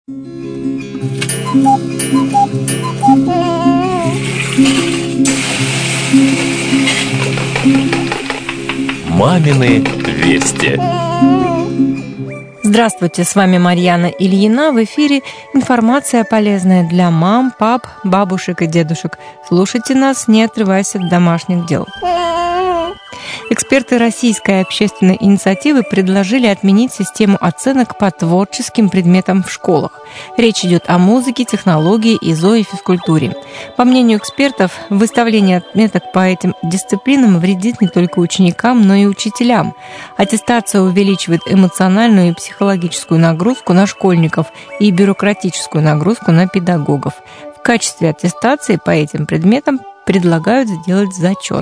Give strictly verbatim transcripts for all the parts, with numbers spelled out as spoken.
Мамины вести. Здравствуйте, с вами Марьяна Ильина. В эфире информация полезная для мам, пап, бабушек и дедушек. Слушайте нас, не отрываясь от домашних дел. Эксперты Российской общественной инициативы предложили отменить систему оценок по творческим предметам в школах. Речь идет о музыке, технологии и зоофизкультуре. По мнению экспертов, выставление отметок по этим дисциплинам вредит не только ученикам, но и учителям. Аттестация увеличивает эмоциональную и психологическую нагрузку на школьников и бюрократическую нагрузку на педагогов. В качестве аттестации по этим предметам предлагают сделать зачет.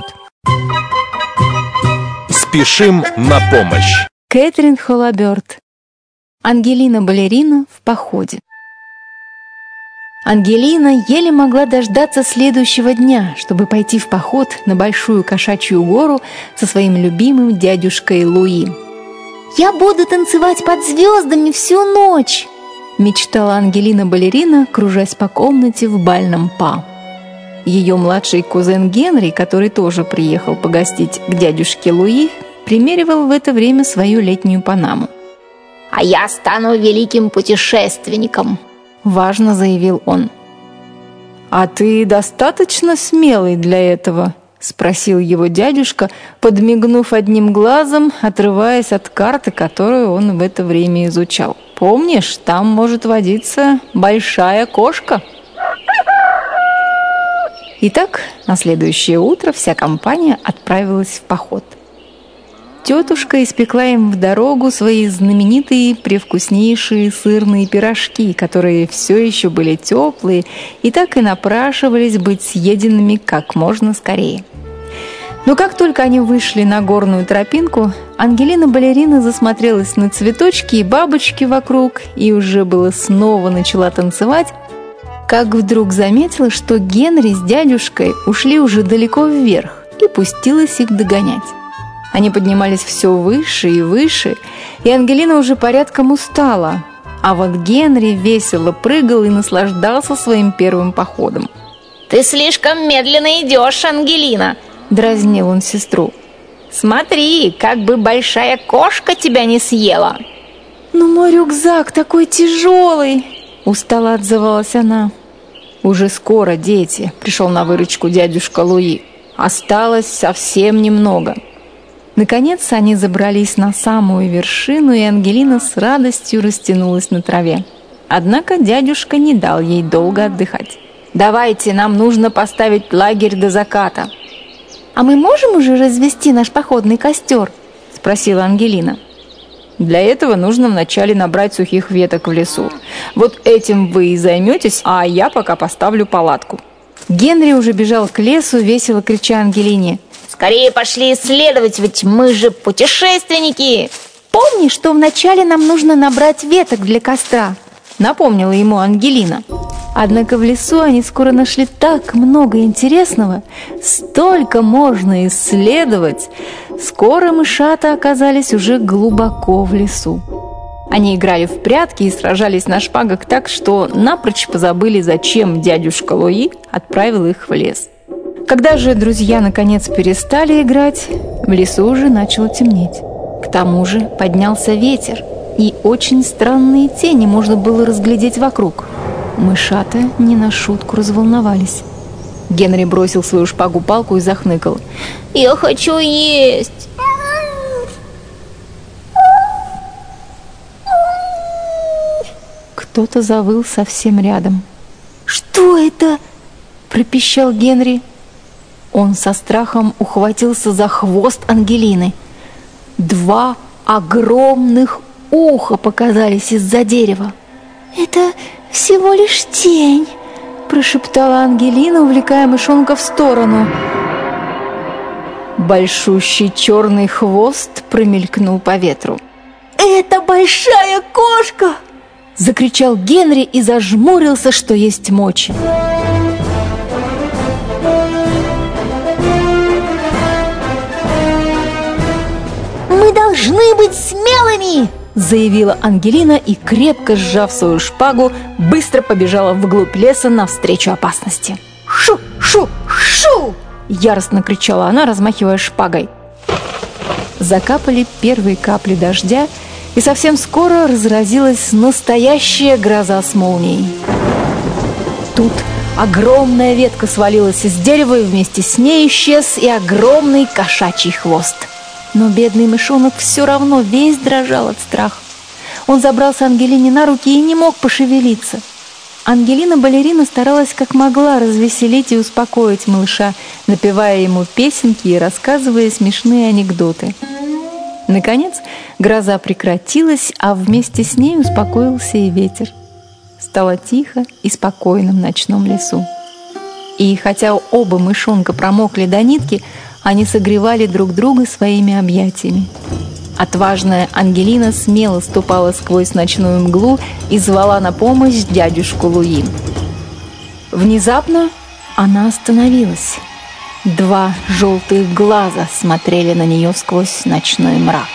Спешим на помощь. Кэтрин Холлаберт. Ангелина-балерина в походе. Ангелина еле могла дождаться следующего дня, чтобы пойти в поход на Большую Кошачью гору со своим любимым дядюшкой Луи. «Я буду танцевать под звездами всю ночь!» мечтала Ангелина-балерина, кружась по комнате в бальном па. Ее младший кузен Генри, который тоже приехал погостить к дядюшке Луи, примеривал в это время свою летнюю панаму. «А я стану великим путешественником», — важно заявил он. «А ты достаточно смелый для этого?» — спросил его дядюшка, подмигнув одним глазом, отрываясь от карты, которую он в это время изучал. «Помнишь, там может водиться большая кошка?» Итак, на следующее утро вся компания отправилась в поход. Тетушка испекла им в дорогу свои знаменитые привкуснейшие сырные пирожки, которые все еще были теплые и так и напрашивались быть съеденными как можно скорее. Но как только они вышли на горную тропинку, Ангелина-балерина засмотрелась на цветочки и бабочки вокруг и уже было снова начала танцевать, как вдруг заметила, что Генри с дядюшкой ушли уже далеко вверх, и пустилась их догонять. Они поднимались все выше и выше, и Ангелина уже порядком устала, а вот Генри весело прыгал и наслаждался своим первым походом. «Ты слишком медленно идешь, Ангелина!» — дразнил он сестру. «Смотри, как бы большая кошка тебя не съела!» «Но мой рюкзак такой тяжелый!» — устало отзывалась она. «Уже скоро, дети!» — пришел на выручку дядюшка Луи. «Осталось совсем немного». Наконец они забрались на самую вершину, и Ангелина с радостью растянулась на траве. Однако дядюшка не дал ей долго отдыхать. «Давайте, нам нужно поставить лагерь до заката». «А мы можем уже развести наш походный костер?» — спросила Ангелина. «Для этого нужно вначале набрать сухих веток в лесу. Вот этим вы и займетесь, а я пока поставлю палатку». Генри уже бежал к лесу, весело крича Ангелине: «Скорее пошли исследовать, ведь мы же путешественники!» «Помни, что вначале нам нужно набрать веток для костра», — напомнила ему Ангелина. Однако в лесу они скоро нашли так много интересного, столько можно исследовать. Скоро мышата оказались уже глубоко в лесу. Они играли в прятки и сражались на шпагах так, что напрочь позабыли, зачем дядюшка Луи отправил их в лес. Когда же друзья наконец перестали играть, в лесу уже начало темнеть. К тому же поднялся ветер, и очень странные тени можно было разглядеть вокруг. Мышата не на шутку разволновались. Генри бросил свою шпагу-палку и захныкал: «Я хочу есть!» Кто-то завыл совсем рядом. «Что это?» — пропищал Генри. Он со страхом ухватился за хвост Ангелины. Два огромных уха показались из-за дерева. «Это всего лишь тень», — прошептала Ангелина, увлекая мышонка в сторону. Большущий черный хвост промелькнул по ветру. «Это большая кошка!» — закричал Генри и зажмурился, что есть мочи. «Мы должны быть смелыми!» заявила Ангелина и, крепко сжав свою шпагу, быстро побежала вглубь леса навстречу опасности. «Шу! Шу! Шу!» – яростно кричала она, размахивая шпагой. Закапали первые капли дождя, и совсем скоро разразилась настоящая гроза с молнией. Тут огромная ветка свалилась из дерева, и вместе с ней исчез и огромный кошачий хвост. Но бедный мышонок все равно весь дрожал от страха. Он забрался Ангелине на руки и не мог пошевелиться. Ангелина-балерина старалась как могла развеселить и успокоить малыша, напевая ему песенки и рассказывая смешные анекдоты. Наконец, гроза прекратилась, а вместе с ней успокоился и ветер. Стало тихо и спокойно в ночном лесу. И хотя оба мышонка промокли до нитки, они согревали друг друга своими объятиями. Отважная Ангелина смело ступала сквозь ночную мглу и звала на помощь дядюшку Луи. Внезапно она остановилась. Два желтых глаза смотрели на нее сквозь ночной мрак.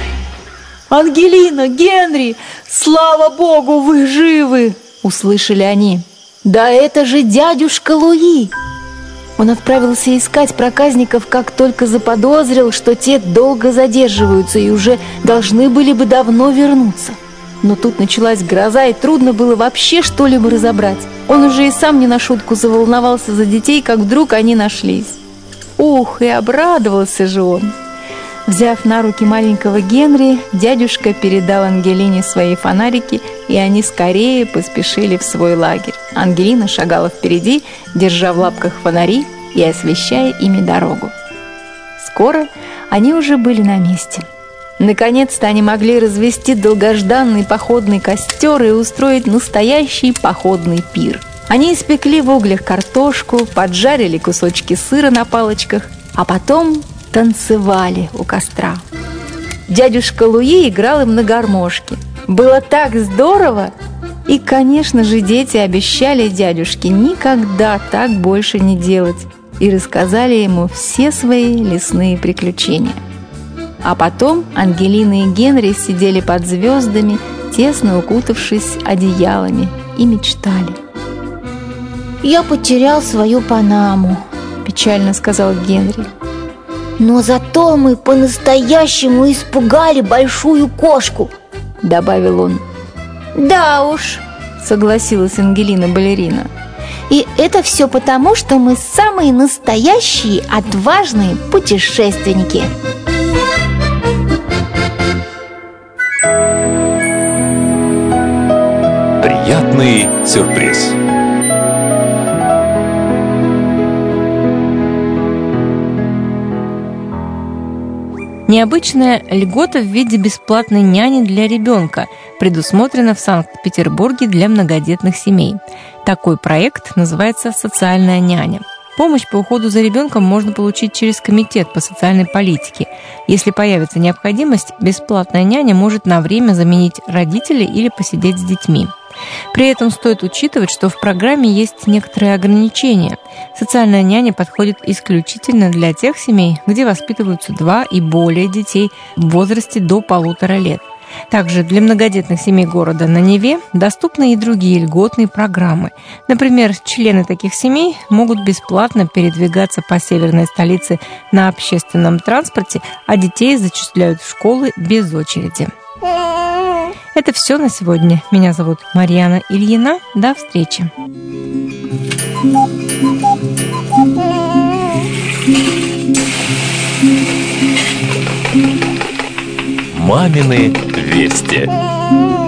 «Ангелина! Генри! Слава Богу, вы живы!» — услышали они. «Да это же дядюшка Луи!» Он отправился искать проказников, как только заподозрил, что те долго задерживаются и уже должны были бы давно вернуться. Но тут началась гроза, и трудно было вообще что-либо разобрать. Он уже и сам не на шутку заволновался за детей, как вдруг они нашлись. Ух, и обрадовался же он! Взяв на руки маленького Генри, дядюшка передал Ангелине свои фонарики, и они скорее поспешили в свой лагерь. Ангелина шагала впереди, держа в лапках фонари и освещая ими дорогу. Скоро они уже были на месте. Наконец-то они могли развести долгожданный походный костер и устроить настоящий походный пир. Они испекли в углях картошку, поджарили кусочки сыра на палочках, а потом танцевали у костра. Дядюшка Луи играл им на гармошке. Было так здорово! И, конечно же, дети обещали дядюшке никогда так больше не делать и рассказали ему все свои лесные приключения. А потом Ангелина и Генри сидели под звездами, тесно укутавшись одеялами, и мечтали. «Я потерял свою Панаму», – печально сказал Генри. «Но зато мы по-настоящему испугали большую кошку», — добавил он. «Да уж», — согласилась Ангелина-балерина. «И это все потому, что мы самые настоящие отважные путешественники». Приятный сюрприз. Необычная льгота в виде бесплатной няни для ребенка предусмотрена в Санкт-Петербурге для многодетных семей. Такой проект называется «Социальная няня». Помощь по уходу за ребенком можно получить через Комитет по социальной политике. Если появится необходимость, бесплатная няня может на время заменить родителей или посидеть с детьми. При этом стоит учитывать, что в программе есть некоторые ограничения. Социальная няня подходит исключительно для тех семей, где воспитываются два и более детей в возрасте до полутора лет. Также для многодетных семей города на Неве доступны и другие льготные программы. Например, члены таких семей могут бесплатно передвигаться по северной столице на общественном транспорте, а детей зачисляют в школы без очереди. Это все на сегодня. Меня зовут Марьяна Ильина. До встречи. Мамины вести.